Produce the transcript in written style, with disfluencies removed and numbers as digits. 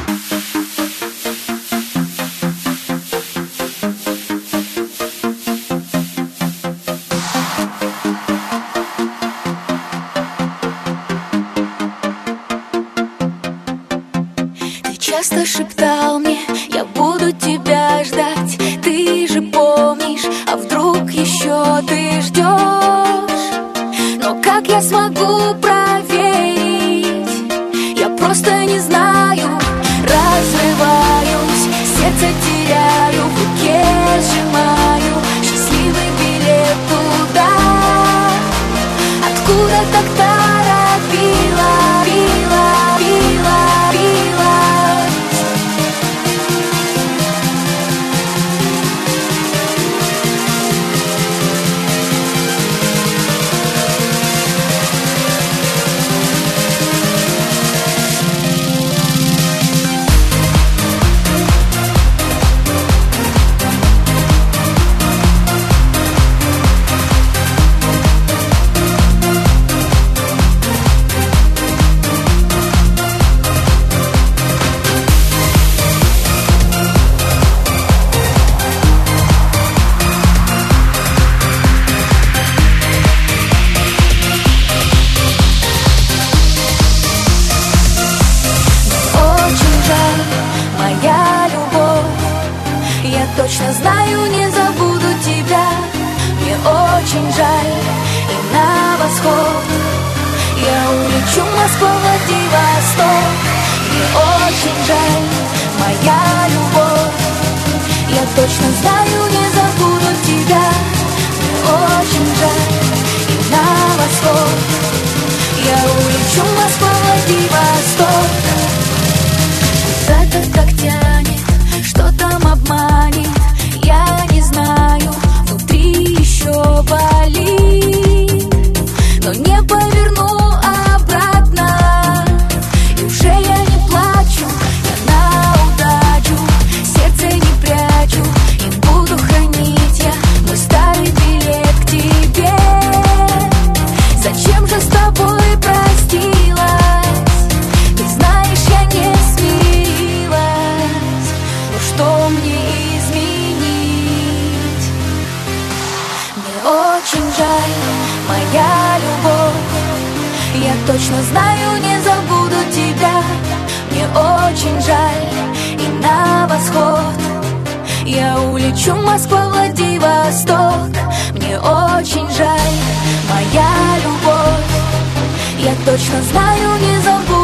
Часто шептал мне, я буду тебя ждать. Ты же помнишь, а вдруг еще ты ждешь? Но как я смогу проверить? Я просто не знаю. Разрываюсь, сердце теряю, в руке сжимаю счастливый билет туда, откуда так торопила, била, била, била. Точно знаю, не забуду тебя. Мне очень жаль, и на восход я улечу, Москва, Владивосток. Мне очень жаль, моя любовь. Я точно знаю, не забуду тебя. Мне очень жаль, и на восход я улечу, Москва, Владивосток. Куда-то так тянет, что там обманет, я не знаю, внутри еще болит, но не поверну обратно, и уже я не плачу, я на удачу, сердце не прячу, и буду хранить я мой старый билет к тебе. Зачем же с тобой простилась? Ты знаешь, я не смирилась, но что мне изменить? Мне очень жаль, моя любовь. Я точно знаю, не забуду тебя. Мне очень жаль, и на восход я улечу, Москва, Владивосток. Мне очень жаль, моя любовь. Я точно знаю, не забуду.